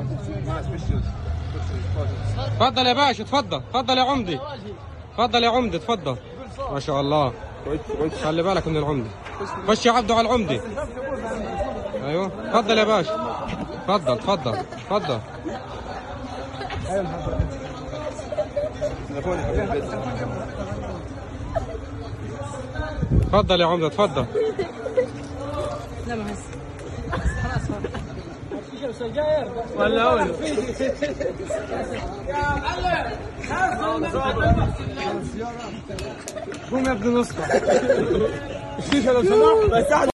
تفضل يا باشا، تفضل تفضل يا عمدي، تفضل يا عمدي، تفضل. ما شاء الله، خلي بالك من العمدي. خش يا عبدو على العمدي. ايوه تفضل يا باشا، تفضل تفضل تفضل. تفضل يا عمدة، تفضل. لا ما هسه خلاص سجاير ولا اول قوم يا ابن نصفة الشيشه لو سمحت.